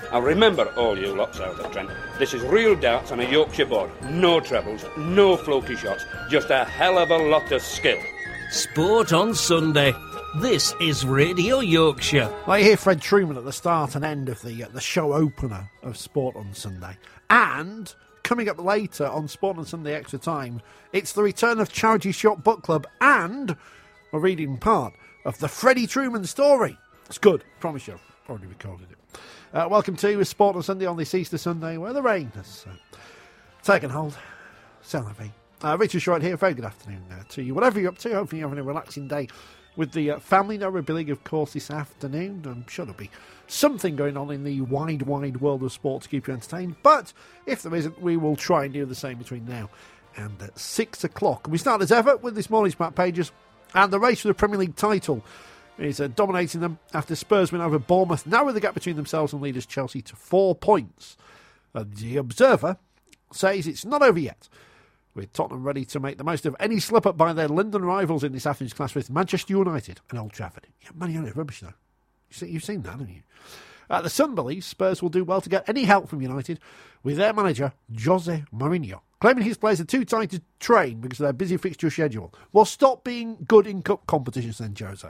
And remember, all you lots out at Trent, this is real darts on a Yorkshire board. No trebles, no fluky shots, just a hell of a lot of skill. Sport on Sunday. This is Radio Yorkshire. Well, you hear Fred Truman at the start and end of the show opener of Sport on Sunday. And coming up later on Sport on Sunday Extra Time, it's the return of Charity Shop Book Club and a reading part of the Freddie Truman story. It's good, promise you. I've already recorded it. Welcome to Sport on Sunday on this Easter Sunday where the rain has taken hold. C'est la vie. Richard Short here. Very good afternoon to you. Whatever you're up to, hopefully you're having a relaxing day with the family. No rugby league, of course, this afternoon. I'm sure there'll be something going on in the wide world of sport to keep you entertained. But if there isn't, we will try and do the same between now and 6 o'clock. We start as ever with this morning's back pages. And the race for the Premier League title is dominating them after Spurs win over Bournemouth, narrow the gap between themselves and leaders Chelsea to 4 points. The Observer says it's not over yet, with Tottenham ready to make the most of any slip-up by their London rivals in this afternoon's clash with Manchester United and Old Trafford. Yeah, Man United rubbish though. You've seen that, haven't you? The Sun believes Spurs will do well to get any help from United, with their manager Jose Mourinho claiming his players are too tight to train because of their busy fixture schedule. Well, stop being good in cup competitions then, Jose.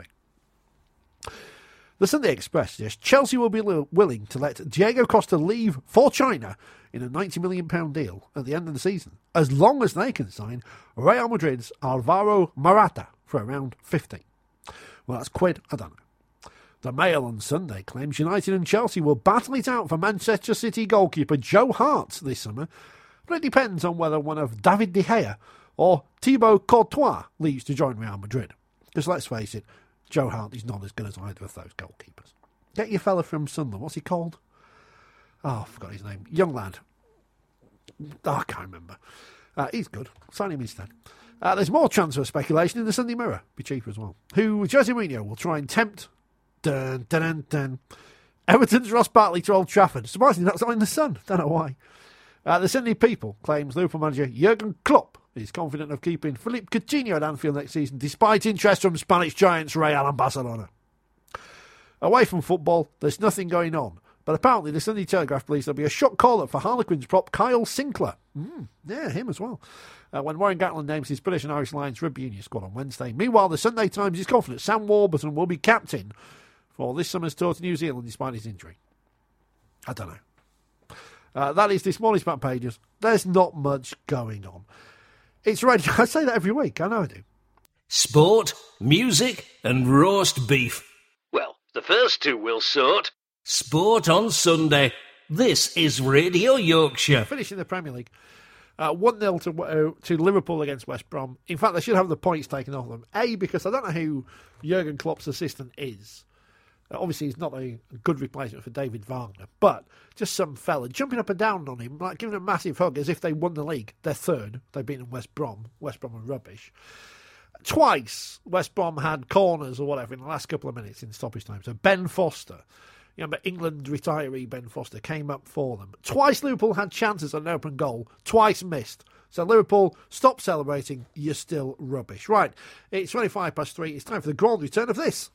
The Sunday Express suggests Chelsea will be willing to let Diego Costa leave for China in a £90 million deal at the end of the season, as long as they can sign Real Madrid's Alvaro Morata for around 50. Well, that's quid, I don't know. The Mail on Sunday claims United and Chelsea will battle it out for Manchester City goalkeeper Joe Hart this summer, but it depends on whether one of David De Gea or Thibaut Courtois leaves to join Real Madrid. Because let's face it, Joe Hart is not as good as either of those goalkeepers. Get your fella from Sunderland. What's he called? Oh, I forgot his name. Young lad. Oh, I can't remember. He's good. Sign him instead. There's more transfer speculation in the Sunday Mirror. Be cheaper as well. Who Jose Mourinho will try and tempt. Dun, dun, dun, dun. Everton's Ross Barkley to Old Trafford. Surprisingly, that's not in the Sun. Don't know why. The Sunday People claims Liverpool manager Jurgen Klopp is confident of keeping Philippe Coutinho at Anfield next season, despite interest from Spanish giants Real and Barcelona. Away from football, there's nothing going on, but apparently the Sunday Telegraph believes there'll be a shot call-up for Harlequins prop Kyle Sinclair. Yeah, him as well. When Warren Gatland names his British and Irish Lions rugby union squad on Wednesday. Meanwhile, the Sunday Times is confident Sam Warburton will be captain for this summer's tour to New Zealand despite his injury. I don't know. That is this morning's back pages. There's not much going on. It's radio. I say that every week. I know I do. Sport, music and roast beef. Well, the first two will sort. Sport on Sunday. This is Radio Yorkshire. Finishing the Premier League. 1-0 to Liverpool against West Brom. In fact, they should have the points taken off them. A, because I don't know who Jurgen Klopp's assistant is. Obviously, he's not a good replacement for David Wagner, but just some fella jumping up and down on him, like giving him a massive hug as if they won the league. They're third. They've beaten West Brom. West Brom are rubbish. Twice, West Brom had corners or whatever in the last couple of minutes in stoppage time. So Ben Foster, you remember England retiree Ben Foster, came up for them. Twice Liverpool had chances at an open goal. Twice missed. So Liverpool, stop celebrating. You're still rubbish. Right, it's 3:25. It's time for the grand return of this.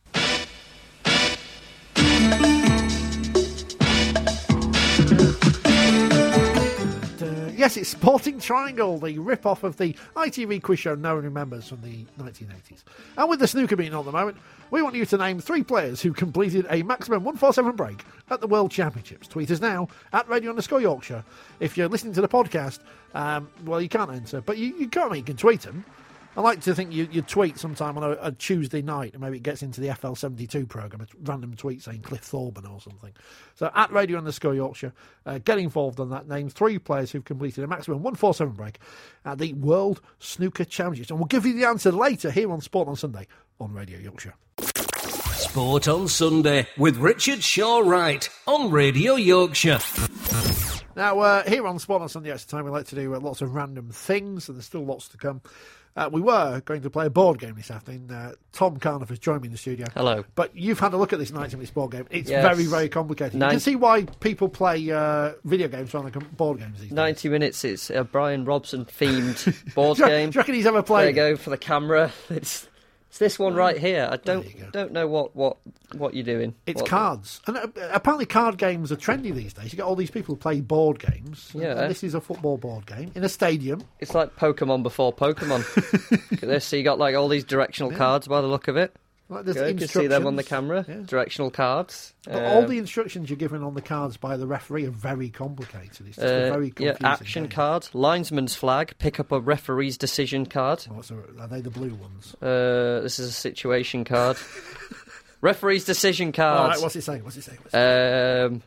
Yes, it's Sporting Triangle, the rip-off of the ITV quiz show no one remembers from the 1980s. And with the snooker being on at the moment, we want you to name 3 players who completed a maximum 147 break at the World Championships. Tweet us now at Radio_Yorkshire. If you're listening to the podcast, well, you can't enter, but you can tweet them. I like to think you tweet sometime on a Tuesday night, and maybe it gets into the FL72 programme, a random tweet saying Cliff Thorburn or something. So at Radio_Yorkshire, get involved on that. Name 3 players who've completed a maximum 147 break at the World Snooker Championships. And we'll give you the answer later here on Sport on Sunday on Radio Yorkshire. Sport on Sunday with Richard Shaw-Wright on Radio Yorkshire. Now, here on Sport on Sunday at the time, we like to do lots of random things, and there's still lots to come. We were going to play a board game this afternoon. Tom Carniff has joined me in the studio. Hello. But you've had a look at this 90-minute board game. It's very, very complicated. You can see why people play video games rather than board games these days. 90 minutes, it's a Brian Robson-themed board game. Do you reckon he's ever played There you go, for the camera. It's It's this one right here. I There you go. don't know what you're doing. It's What- cards. And apparently card games are trendy these days. You get all these people who play board games. Yeah. And this is a football board game in a stadium. It's like Pokemon before Pokemon. Look at this. So you got like all these directional cards by the look of it. Like there's You can see them on the instructions. camera. Yeah. Directional cards. But all the instructions you're given on the cards by the referee are very complicated. It's just a very confusing action game. card, linesman's flag, pick up a referee's decision card. Are they the blue ones? This is a situation card. Referee's decision All card. right, what's it saying? What's it saying?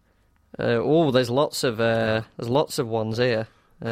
There's lots of ones here.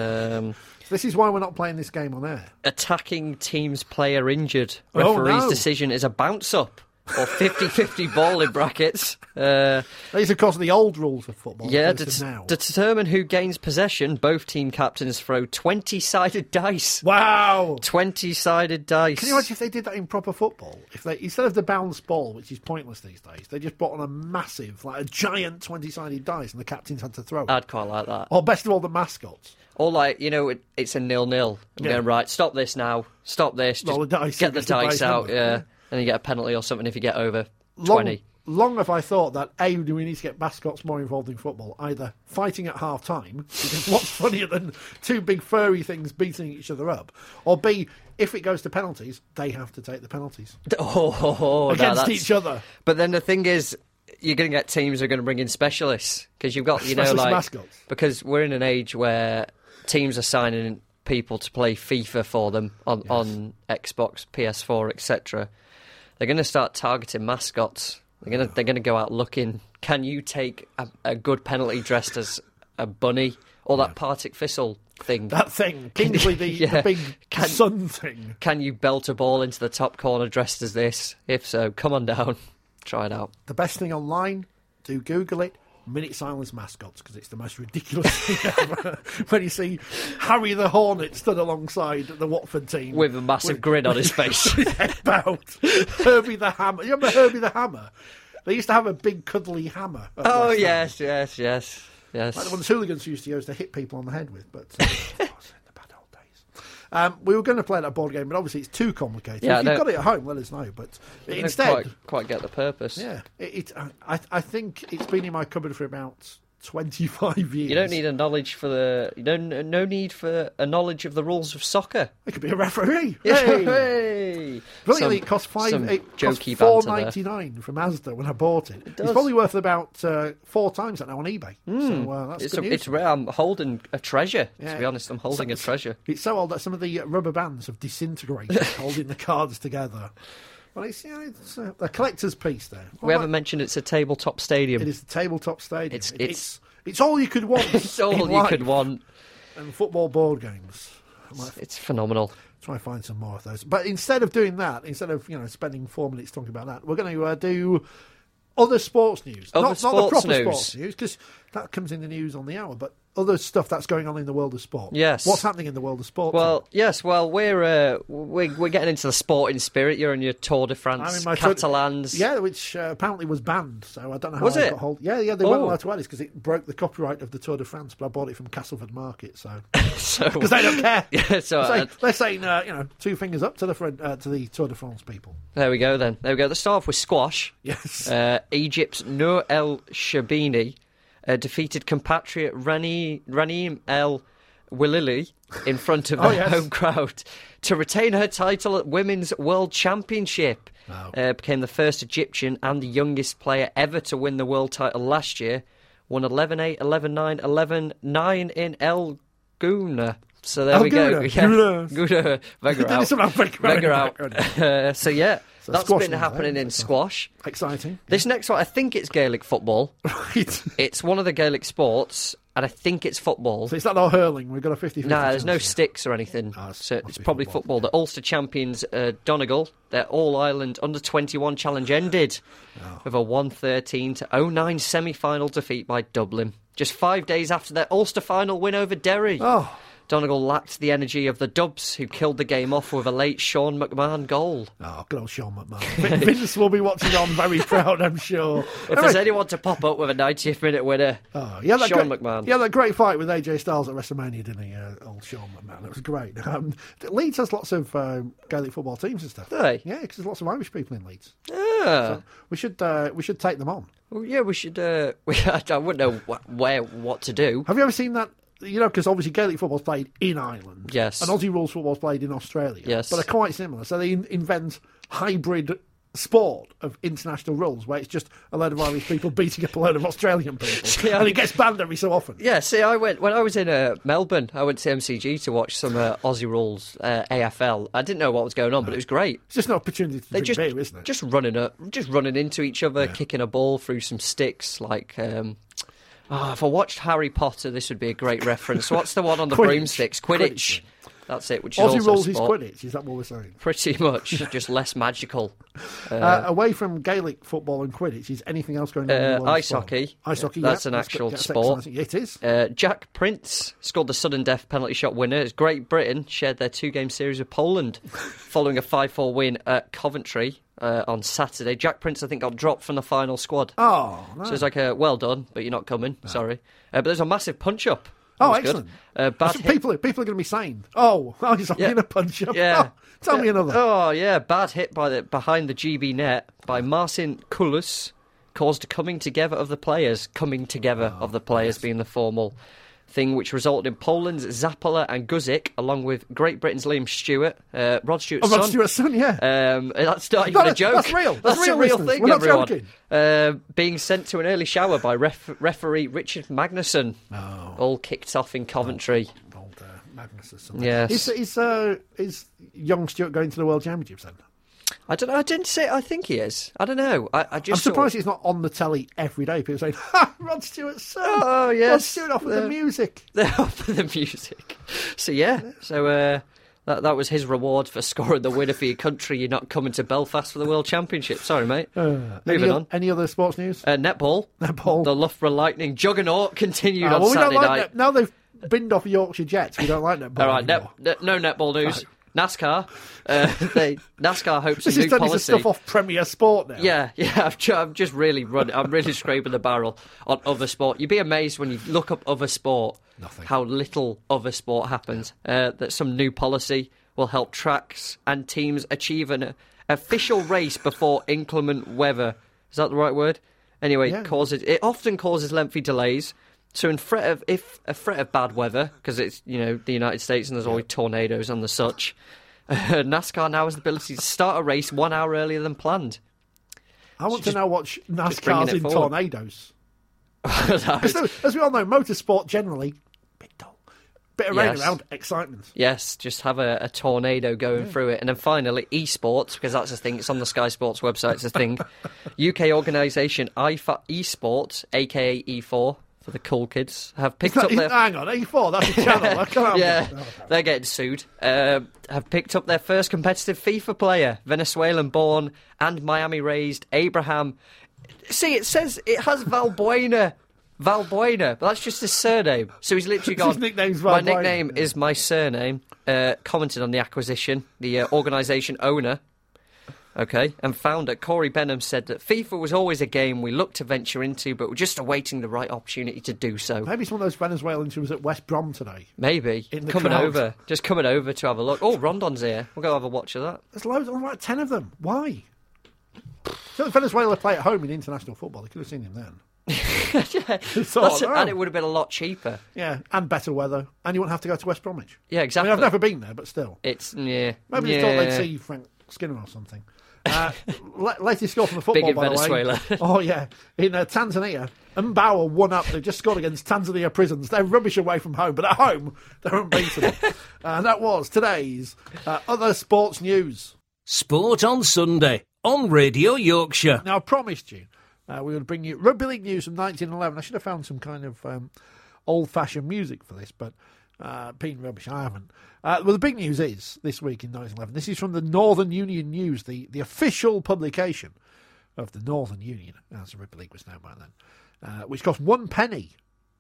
This is why we're not playing this game on air. Attacking team's player injured. Oh, Referee's no. decision is a bounce up or 50-50 ball in brackets. These are, of course, the old rules of football. Yeah, opposed to now. to determine who gains possession, both team captains throw 20-sided dice. Wow! 20-sided dice. Can you imagine if they did that in proper football? If they, instead of the bounce ball, which is pointless these days, they just brought on a massive, like a giant 20-sided dice, and the captains had to throw it. I'd quite like that. Or best of all, the mascots. Or like, it's a 0-0. I'm Yeah. going, right, stop this now. Stop this. Just Roll the dice, get the it's the dice dice out. number. Yeah. And you get a penalty or something if you get over Long, 20. long have I thought that A, do we need to get mascots more involved in football? Either fighting at half time, because what's funnier than two big furry things beating each other up? Or B, if it goes to penalties, they have to take the penalties against that's- each other. But then the thing is, you're going to get teams who are going to bring in specialists because you've got, Specialist mascots. because we're in an age where teams are signing people to play FIFA for them on Xbox, PS4, etc. They're going to start targeting mascots. They're going to go out looking. Can you take a good penalty dressed as a bunny or that Partick Thistle thing? That thing, Kingsley, the Yeah. big Can- sun thing. Can you belt a ball into the top corner dressed as this? If so, come on down. Try it out. The best thing online, do Google it. Minute silence mascots, because it's the most ridiculous thing ever. When you see Harry the Hornet stood alongside the Watford team With a massive grin on his face. head bowed. Herbie the Hammer. You remember Herbie the Hammer? They used to have a big cuddly hammer. at Oh, West Ham. yes. Like the ones hooligans used to use to hit people on the head with, but the bad old days. We were going to play that board game, but obviously it's too complicated. Yeah, if you've got it at home, let us know. But I instead, don't quite get the purpose. yeah, I think it's been in my cupboard for about 25 years. You don't need a knowledge for no need for a knowledge of the rules of soccer. It could be a referee. Hey! Hey! Brilliantly, it cost some jokey banter there. $4.99 from Asda when I bought it. It's does. probably worth about 4 times that now on eBay. So that's It's good news. it's rare. I'm holding a treasure. Yeah. To be honest, I'm holding a treasure. It's so old that some of the rubber bands have disintegrated, holding the cards together. Well, it's a collector's piece there. We haven't mentioned it's a tabletop stadium. It is the tabletop stadium. It's all you could want. It's all in you life. could want. And football board games. I might It's phenomenal. try and find some more of those. But instead of doing that, instead of spending 4 minutes talking about that, we're going to do other sports news. Other not the sports proper news. sports news, because that comes in the news on the hour, but other stuff that's going on in the world of sport. Yes. What's happening in the world of sport? Well, yes. Well, we're getting into the sporting spirit. You're in your Tour de France, I'm in my Catalans. Yeah, which apparently was banned, so I don't know how Was I it? got hold. Yeah, they weren't Oh. allowed to add it because it broke the copyright of the Tour de France, but I bought it from Castleford Market, so So because they don't care. Yeah, so They're saying, 2 fingers up to the Tour de France people. there we go. Then there we go. Let's start off with squash. Yes. Egypt's Noor El Shabini defeated compatriot Ranim El Willili in front of Oh, a yes. home crowd to retain her title at Women's World Championship. Wow. Became the first Egyptian and the youngest player ever to win the world title last year. Won 11-8, 11-9, 11-9 in El Gouna. So there El we go. Gouna. Yeah. Gouna. Gouna. Vega There's some Vega Vega out. out. So yeah, So that's squash been news, happening eh? in squash. Exciting. This next one, I think it's Gaelic football. Right. It's one of the Gaelic sports, and I think it's football. So it's not all hurling. We've got a 50-50 No, there's no chance here. sticks or anything. Ah, So must it's be probably football. football. The Ulster champions, Donegal, their All-Ireland Under-21 challenge ended with a 113-09 semi-final defeat by Dublin. Just 5 days after their Ulster final win over Derry. Oh. Donegal lacked the energy of the Dubs, who killed the game off with a late Sean McMahon goal. Oh, good old Sean McMahon. Vince will be watching on very proud, I'm sure. If there's anyone to pop up with a 90th minute winner, Sean McMahon. Yeah, that great fight with AJ Styles at WrestleMania, didn't he? Old Sean McMahon. It was great. Leeds has lots of Gaelic football teams and stuff. Do they? Yeah, because there's lots of Irish people in Leeds. Ah. So we should take them on. Well, yeah, we should. I wouldn't know what to do. Have you ever seen that? You know, because obviously Gaelic football's played in Ireland. Yes. And Aussie rules football's played in Australia. Yes. But they're quite similar. So they invent hybrid sport of international rules where it's just a load of Irish people beating up a load of Australian people. And it gets banned every so often. Yeah, see, when I was in Melbourne, I went to MCG to watch some Aussie rules AFL. I didn't know what was going on, but it was great. It's just an opportunity to drink beer, isn't it? Just running into each other, kicking a ball through some sticks, like... if I watched Harry Potter, this would be a great reference. What's the one on the broomsticks? Quidditch. That's it, which is Aussie also rules sport. is Quidditch, is that what we're saying? Pretty much, just less magical. Away from Gaelic football and Quidditch, is anything else going on in the world of Ice sport? hockey. Ice hockey, That's an actual sport. Exciting. It is. Jack Prince scored the sudden death penalty shot winner as Great Britain shared their 2-game series with Poland following a 5-4 win at Coventry on Saturday. Jack Prince, I think, got dropped from the final squad. Oh, no. So it's like well done, but you're not coming. No. Sorry. But there's a massive punch-up. Oh, excellent. People are going to be saying, he's in a punch-up. Yeah. Tell me another. Oh, yeah. Bad hit behind the GB net by Marcin Kulus caused coming together of the players being the formal thing, which resulted in Poland's Zapala and Guzik, along with Great Britain's Liam Stewart, Rod Stewart's son. Rod Stewart's son, yeah. That's not even a joke. That's real. That's a real thing, We're not everyone. joking. Being sent to an early shower by referee Richard Magnusson. Oh. All kicked off in Coventry. Old Magnusson. Son. Yes. Is young Stewart going to the World Championships then? I don't know. I didn't say. I think he is. I don't know. I'm surprised he's not on the telly every day. People saying, Rod Stewart's son. Oh, yes. Rod Stewart off with the music. They're off with the music. So, yeah. So, that was his reward for scoring the winner for your country. You're not coming to Belfast for the World Championship. Sorry, mate. Moving on. Any other sports news? Netball. The Loughborough Lightning juggernaut continued on Saturday night. Now they've binned off Yorkshire Jets. We don't like netball. All right, no netball news. Right. NASCAR. NASCAR hopes this a new policy. This is stuff off Premier Sport now. Yeah. I'm just really I'm really scraping the barrel on other sport. You'd be amazed when you look up other sport. Nothing. How little other sport happens. That some new policy will help tracks and teams achieve an official race before inclement weather. Is that the right word? Anyway, it often causes lengthy delays. So in threat of bad weather, because it's the United States and there's always tornadoes and the such, NASCAR now has the ability to start a race 1 hour earlier than planned. I want to now watch NASCARs in tornadoes. As we all know, motorsport generally bit dull. Bit of rain around, excitement. Yes, just have a tornado going through it. And then finally, esports, because that's a thing. It's on the Sky Sports website. It's a thing. UK organisation eSports, a.k.a. E4, for the cool kids, have picked up their... Hang on, E4, that's a channel. I can't they're getting sued. Have picked up their first competitive FIFA player, Venezuelan-born and Miami-raised Abraham. See, it says it has Valbuena, but that's just his surname. So he's literally gone... His nickname's Valbuena. My nickname is my surname. Commented on the acquisition, the organisation owner... Okay, and founder Corey Benham said that FIFA was always a game we looked to venture into, but we're just awaiting the right opportunity to do so. Maybe it's one of those Venezuelans who was at West Brom today. Maybe. Coming over to have a look. Oh, Rondon's here. We'll go have a watch of that. There's loads, like 10 of them. Why? So Venezuela play at home in international football. They could have seen him then. And it would have been a lot cheaper. Yeah, and better weather. And you wouldn't have to go to West Bromwich. Yeah, exactly. I mean, I've never been there, but still. Maybe they thought they'd see Frank Skinner or something. Latest score from the football, big in by Venezuela. The way. Oh, yeah. In Tanzania, Mbawa won up. They've just scored against Tanzania Prisons. They're rubbish away from home, but at home, they're unbeatable. And that was today's other sports news. Sport on Sunday on Radio Yorkshire. Now, I promised you we would bring you rugby league news from 1911. I should have found some kind of old-fashioned music for this, but being rubbish, I haven't. Well, the big news is, this week in 1911, this is from the Northern Union News, the official publication of the Northern Union, as the Rugby League was known by then, which cost 1 penny.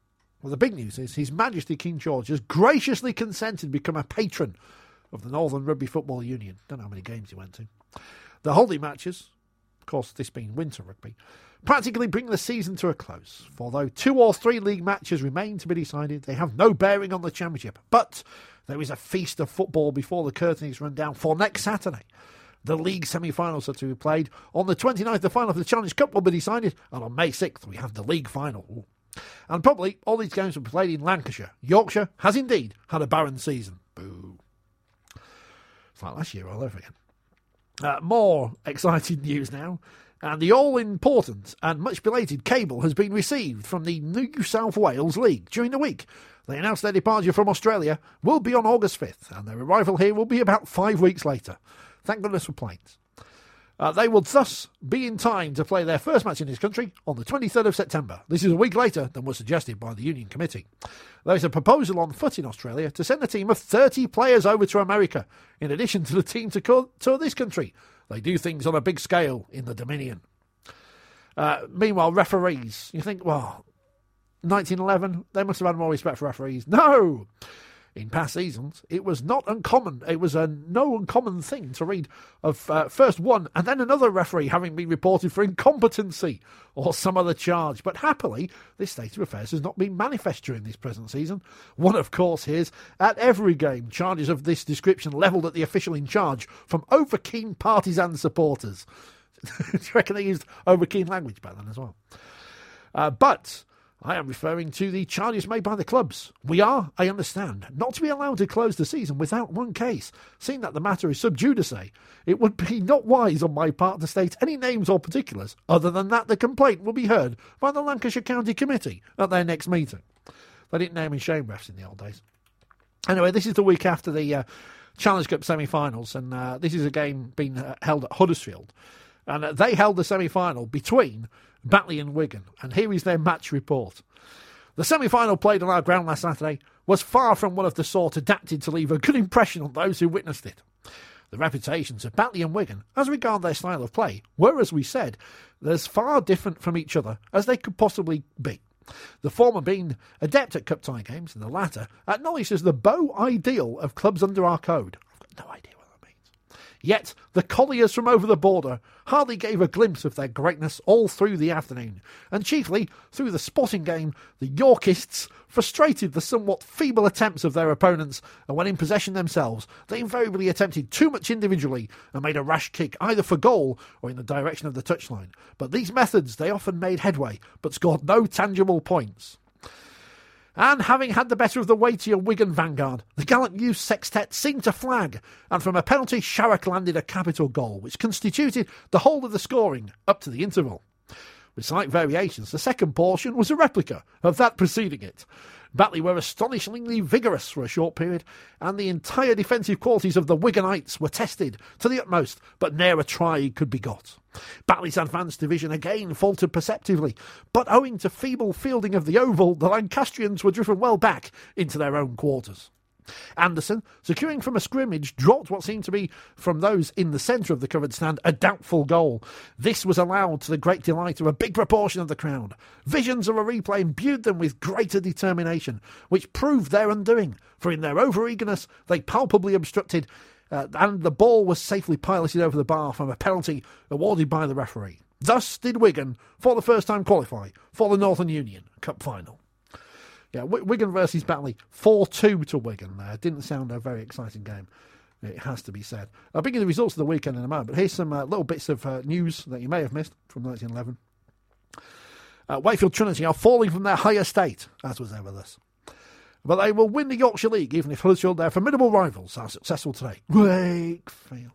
Well, the big news is His Majesty King George has graciously consented to become a patron of the Northern Rugby Football Union. Don't know how many games he went to. The holding matches, of course this being winter rugby, practically bring the season to a close. For though 2 or 3 league matches remain to be decided, they have no bearing on the championship. But there is a feast of football before the curtain is run down for next Saturday. The league semi-finals are to be played. On the 29th, the final of the Challenge Cup will be decided. And on May 6th, we have the league final. Ooh. And probably all these games will be played in Lancashire. Yorkshire has indeed had a barren season. Boo. It's like last year all over again. More exciting news now. And the all-important and much belated cable has been received from the New South Wales League during the week. They announced their departure from Australia will be on August 5th, and their arrival here will be about 5 weeks later. Thank goodness for planes. They will thus be in time to play their first match in this country on the 23rd of September. This is a week later than was suggested by the Union Committee. There is a proposal on foot in Australia to send a team of 30 players over to America, in addition to the team to tour this country. They do things on a big scale in the Dominion. Meanwhile, referees. You think, well, 1911, they must have had more respect for referees. No! In past seasons, it was not uncommon. It was a no uncommon thing to read of first one and then another referee having been reported for incompetency or some other charge. But happily, this state of affairs has not been manifest during this present season. One, of course, hears at every game charges of this description levelled at the official in charge from over-keen partisan supporters. Do you reckon they used over-keen language back then as well? But I am referring to the charges made by the clubs. We are, I understand, not to be allowed to close the season without one case. Seeing that the matter is sub judice, it would be not wise on my part to state any names or particulars, other than that the complaint will be heard by the Lancashire County Committee at their next meeting. They didn't name and shame refs in the old days. Anyway, this is the week after the Challenge Cup semi-finals, and this is a game being held at Huddersfield. And they held the semi-final between Batley and Wigan, and here is their match report. The semi-final played on our ground last Saturday was far from one of the sort adapted to leave a good impression on those who witnessed it. The reputations of Batley and Wigan, as regard their style of play, were, as we said, as far different from each other as they could possibly be. The former being adept at cup tie games, and the latter acknowledged as the beau ideal of clubs under our code. I've got no idea what that means. Yet the colliers from over the border hardly gave a glimpse of their greatness all through the afternoon, and chiefly through the spotting game, the Yorkists frustrated the somewhat feeble attempts of their opponents, and when in possession themselves, they invariably attempted too much individually and made a rash kick either for goal or in the direction of the touchline. But these methods, they often made headway, but scored no tangible points. And having had the better of the weightier Wigan vanguard, the gallant youth sextet seemed to flag, and from a penalty Sharrock landed a capital goal, which constituted the whole of the scoring up to the interval. With slight variations, the second portion was a replica of that preceding it. Batley were astonishingly vigorous for a short period, and the entire defensive qualities of the Wiganites were tested to the utmost, but ne'er a try could be got. Batley's advanced division again faltered perceptibly, but owing to feeble fielding of the oval, the Lancastrians were driven well back into their own quarters. Anderson, securing from a scrimmage, dropped what seemed to be, from those in the centre of the covered stand, a doubtful goal. This was allowed to the great delight of a big proportion of the crowd. Visions of a replay imbued them with greater determination, which proved their undoing, for in their over-eagerness they palpably obstructed, and the ball was safely piloted over the bar from a penalty awarded by the referee. Thus did Wigan, for the first time, qualify for the Northern Union Cup final. Yeah, Wigan versus Batley, 4-2 to Wigan there. Didn't sound a very exciting game, it has to be said. I'll bring you the results of the weekend in a moment, but here's some little bits of news that you may have missed from 1911. Wakefield Trinity are falling from their high estate, as was ever this. But they will win the Yorkshire League, even if Huddersfield, their formidable rivals, are successful today. Wakefield.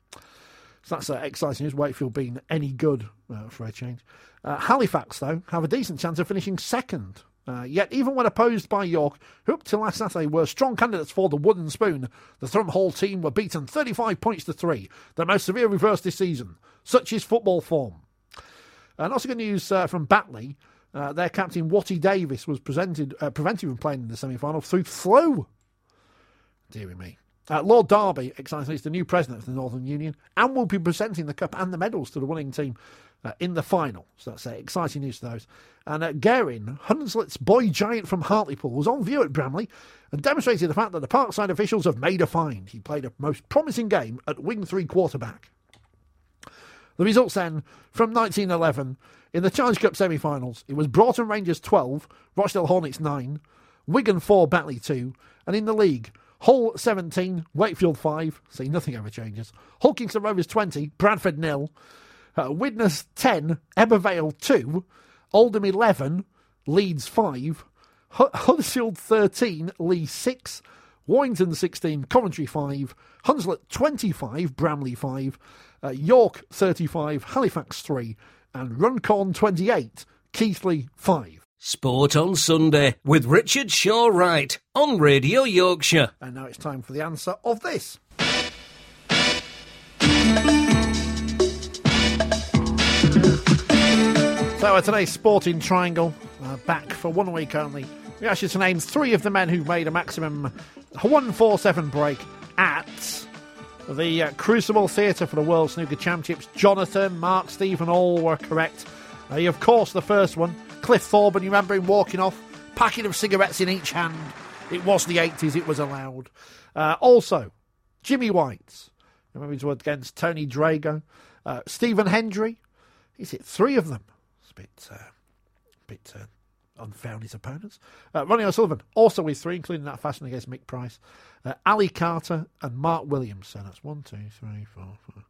So that's exciting news, Wakefield being any good for a change. Halifax, though, have a decent chance of finishing second. Yet, even when opposed by York, who up till last Saturday were strong candidates for the wooden spoon, the Thrum Hall team were beaten 35 points to 3, the most severe reverse this season. Such is football form. And also good news from Batley. Their captain, Watty Davis, was prevented from playing in the semi-final through flu. Deary me. Lord Derby, excitingly, is the new president of the Northern Union and will be presenting the cup and the medals to the winning team in the final. So that's exciting news to those. And Guerin, Hunslet's boy giant from Hartlepool, was on view at Bramley and demonstrated the fact that the Parkside officials have made a find. He played a most promising game at wing 3 quarterback. The results then from 1911 in the Challenge Cup semi-finals. It was Broughton Rangers 12, Rochdale Hornets 9, Wigan 4, Batley 2, and in the league, Hull 17, Wakefield 5, see nothing ever changes, Hull Kingston Rovers 20, Bradford 0, Widnes 10, Ebervale 2, Oldham 11, Leeds 5, Huddersfield 13, Leigh 6, Warrington 16, Coventry 5, Hunslet 25, Bramley 5, York 35, Halifax 3, and Runcorn 28, Keighley 5. Sport on Sunday with Richard Shaw-Wright on Radio Yorkshire. And now it's time for the answer of this. So today's Sporting Triangle, back for 1 week only. We asked you to name 3 of the men who made a maximum 147 break at the Crucible Theatre for the World Snooker Championships. Jonathan, Mark, Stephen, all were correct. Of course, the first one, Cliff Thorburn, you remember him walking off, packet of cigarettes in each hand. It was the 80s, it was allowed. Also, Jimmy White, remember he was against Tony Drago. Stephen Hendry, he's hit 3 of them. It's a bit unfair on his opponents. Ronnie O'Sullivan, also with 3, including that fashion against Mick Price. Ali Carter and Mark Williams. So that's 1, 2, 3, 4, 5,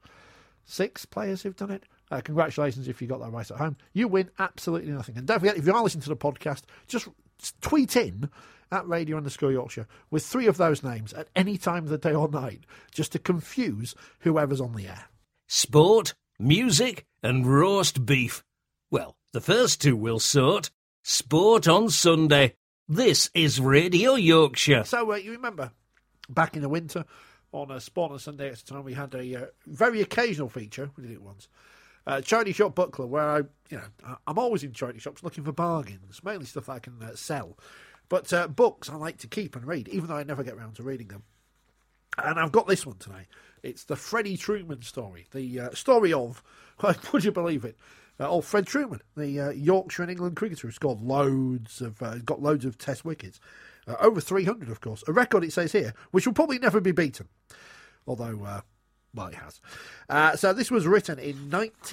6 players who've done it. Congratulations if you got that right at home. You win absolutely nothing. And don't forget, if you are listening to the podcast, just tweet in at Radio_Yorkshire with 3 of those names at any time of the day or night, just to confuse whoever's on the air. Sport, music and roast beef. Well, the first 2 we'll sort. Sport on Sunday. This is Radio Yorkshire. So you remember back in the winter on Sport on Sunday at the time we had a very occasional feature. We did it once. Charity Shop Book Club, where I'm always in charity shops looking for bargains, mainly stuff I can sell. But books I like to keep and read, even though I never get around to reading them. And I've got this one today. It's the Freddie Truman story. The story of, would you believe it, old Fred Truman, the Yorkshire and England cricketer who scored got loads of Test wickets. Over 300, of course. A record, it says here, which will probably never be beaten. Although, well, it has. So this was written in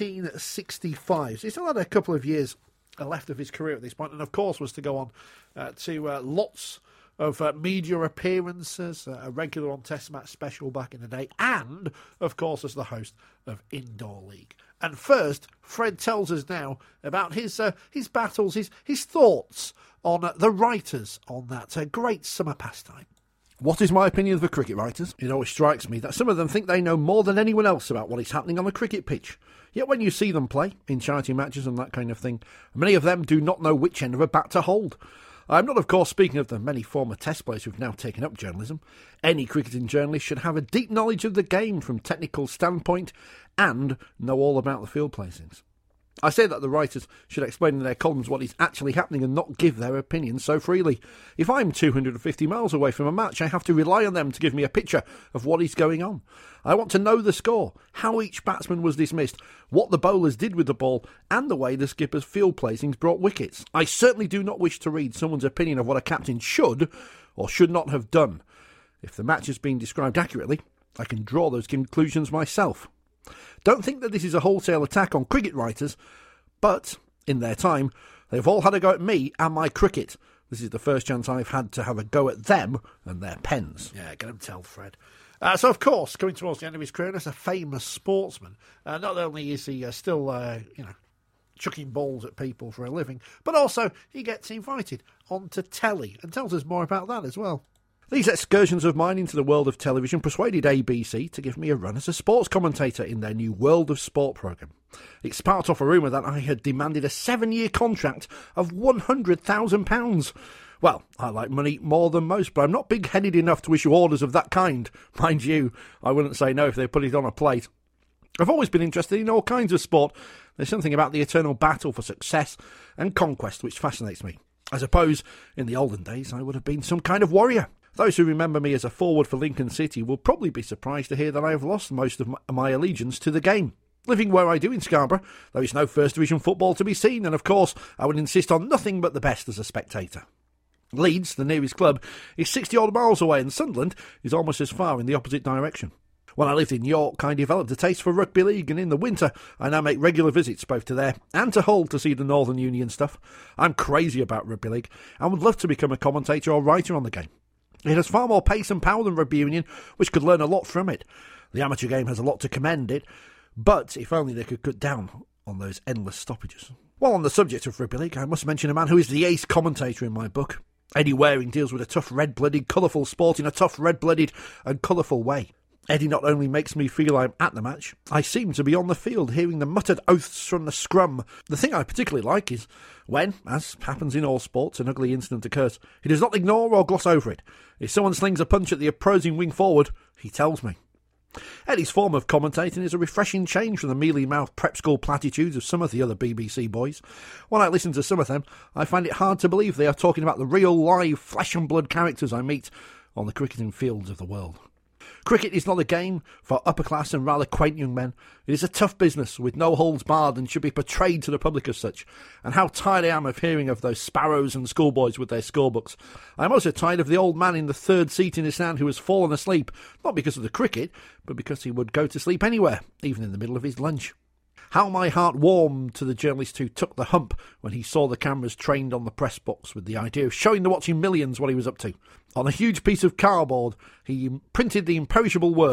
1965. So he still had a couple of years left of his career at this point, and of course was to go on to lots of media appearances, a regular on Test Match Special back in the day, and, of course, as the host of Indoor League. And first, Fred tells us now about his battles, his thoughts on the writers on that great summer pastime. What is my opinion of the cricket writers? It always strikes me that some of them think they know more than anyone else about what is happening on the cricket pitch. Yet when you see them play, in charity matches and that kind of thing, many of them do not know which end of a bat to hold. I'm not, of course, speaking of the many former Test players who've now taken up journalism. Any cricketing journalist should have a deep knowledge of the game from technical standpoint and know all about the field placings. I say that the writers should explain in their columns what is actually happening and not give their opinions so freely. If I'm 250 miles away from a match, I have to rely on them to give me a picture of what is going on. I want to know the score, how each batsman was dismissed, what the bowlers did with the ball, and the way the skipper's field placings brought wickets. I certainly do not wish to read someone's opinion of what a captain should or should not have done. If the match has been described accurately, I can draw those conclusions myself. Don't think that this is a wholesale attack on cricket writers, but, in their time, they've all had a go at me and my cricket. This is the first chance I've had to have a go at them and their pens. Yeah, get them tell Fred. So, of course, coming towards the end of his career as a famous sportsman, not only is he still, chucking balls at people for a living, but also he gets invited onto telly and tells us more about that as well. These excursions of mine into the world of television persuaded ABC to give me a run as a sports commentator in their new World of Sport programme. It sparked off a rumour that I had demanded a 7-year contract of £100,000. Well, I like money more than most, but I'm not big-headed enough to issue orders of that kind. Mind you, I wouldn't say no if they put it on a plate. I've always been interested in all kinds of sport. There's something about the eternal battle for success and conquest which fascinates me. I suppose, in the olden days, I would have been some kind of warrior. Those who remember me as a forward for Lincoln City will probably be surprised to hear that I have lost most of my allegiance to the game. Living where I do in Scarborough, there is no First Division football to be seen, and of course I would insist on nothing but the best as a spectator. Leeds, the nearest club, is 60-odd miles away, and Sunderland is almost as far in the opposite direction. When I lived in York, I developed a taste for rugby league, and in the winter I now make regular visits both to there and to Hull to see the Northern Union stuff. I'm crazy about rugby league and would love to become a commentator or writer on the game. It has far more pace and power than rugby union, which could learn a lot from it. The amateur game has a lot to commend it, but if only they could cut down on those endless stoppages. While on the subject of rugby league, I must mention a man who is the ace commentator in my book. Eddie Waring deals with a tough, red-blooded, colourful sport in a tough, red-blooded and colourful way. Eddie not only makes me feel I'm at the match, I seem to be on the field hearing the muttered oaths from the scrum. The thing I particularly like is when, as happens in all sports, an ugly incident occurs, he does not ignore or gloss over it. If someone slings a punch at the opposing wing forward, he tells me. Eddie's form of commentating is a refreshing change from the mealy-mouthed prep school platitudes of some of the other BBC boys. When I listen to some of them, I find it hard to believe they are talking about the real, live, flesh-and-blood characters I meet on the cricketing fields of the world. Cricket is not a game for upper-class and rather quaint young men. It is a tough business with no holds barred and should be portrayed to the public as such. And how tired I am of hearing of those sparrows and schoolboys with their scorebooks. I am also tired of the old man in the third seat in his stand who has fallen asleep, not because of the cricket, but because he would go to sleep anywhere, even in the middle of his lunch. How my heart warmed to the journalist who took the hump when he saw the cameras trained on the press box with the idea of showing the watching millions what he was up to. On a huge piece of cardboard, he printed the imperishable words, ...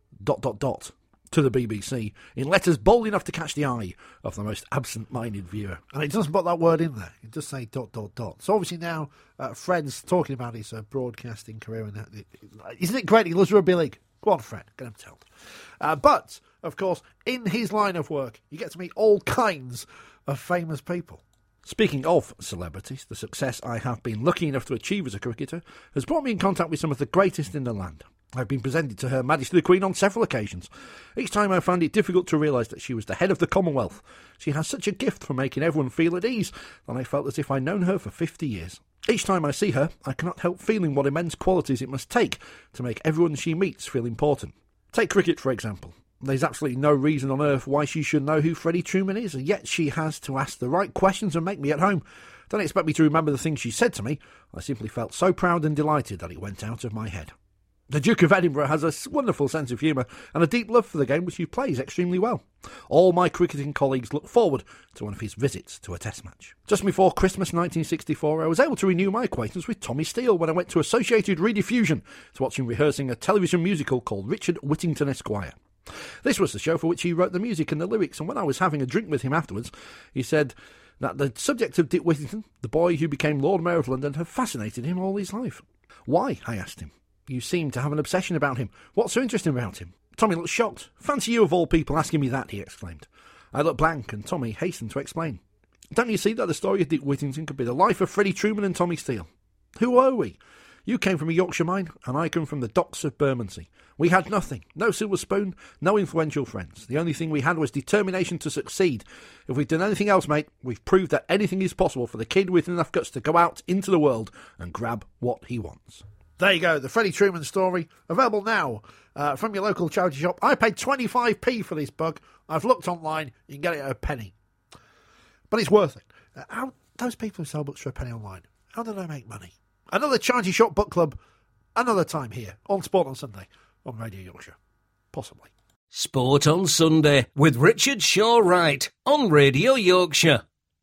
to the BBC, in letters bold enough to catch the eye of the most absent-minded viewer. And it doesn't put that word in there. It does say ... So obviously now, Fred's talking about his broadcasting career. And isn't it great he loves rugby league? Go on, Fred, get him told. But, of course, in his line of work, you get to meet all kinds of famous people. Speaking of celebrities, the success I have been lucky enough to achieve as a cricketer has brought me in contact with some of the greatest in the land. I've been presented to Her Majesty the Queen on several occasions. Each time I found it difficult to realise that she was the head of the Commonwealth. She has such a gift for making everyone feel at ease that I felt as if I'd known her for 50 years. Each time I see her, I cannot help feeling what immense qualities it must take to make everyone she meets feel important. Take cricket, for example. There's absolutely no reason on earth why she should know who Freddie Trueman is, and yet she has to ask the right questions and make me at home. Don't expect me to remember the things she said to me. I simply felt so proud and delighted that it went out of my head. The Duke of Edinburgh has a wonderful sense of humour and a deep love for the game which he plays extremely well. All my cricketing colleagues look forward to one of his visits to a test match. Just before Christmas 1964, I was able to renew my acquaintance with Tommy Steele when I went to Associated Rediffusion to watch him rehearsing a television musical called Richard Whittington Esquire. This was the show for which he wrote the music and the lyrics, and when I was having a drink with him afterwards, he said that the subject of Dick Whittington, the boy who became Lord Mayor of London, had fascinated him all his life. Why? I asked him. You seem to have an obsession about him. What's so interesting about him? Tommy looked shocked. Fancy you of all people asking me that, he exclaimed. I looked blank, and Tommy hastened to explain. Don't you see that the story of Dick Whittington could be the life of Freddie Trueman and Tommy Steele? Who are we? You came from a Yorkshire mine, and I come from the docks of Bermondsey. We had nothing, no silver spoon, no influential friends. The only thing we had was determination to succeed. If we've done anything else, mate, we've proved that anything is possible for the kid with enough guts to go out into the world and grab what he wants. There you go, the Freddie Trueman story, available now from your local charity shop. I paid 25p for this book. I've looked online, you can get it at a penny. But it's worth it. How those people who sell books for a penny online, how do they make money? Another charity shop book club, another time here on Sport on Sunday on Radio Yorkshire. Possibly. Sport on Sunday with Richard Shaw Wright on Radio Yorkshire.